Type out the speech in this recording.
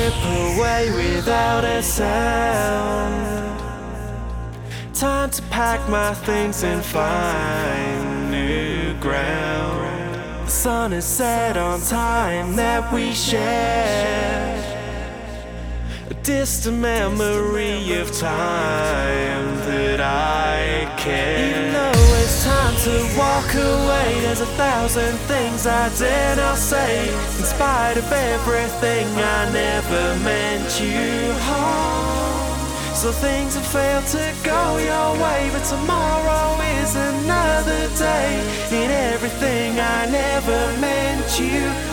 slip away without a sound. Time to pack my things and find new ground. The sun is set on time that we shared, a distant memory of time that I care. Even though it's time to walk away, there's 1,000 things I dare not say. In spite of everything, I never meant you harm. So things have failed to go your way, but tomorrow is another day. In everything I never meant you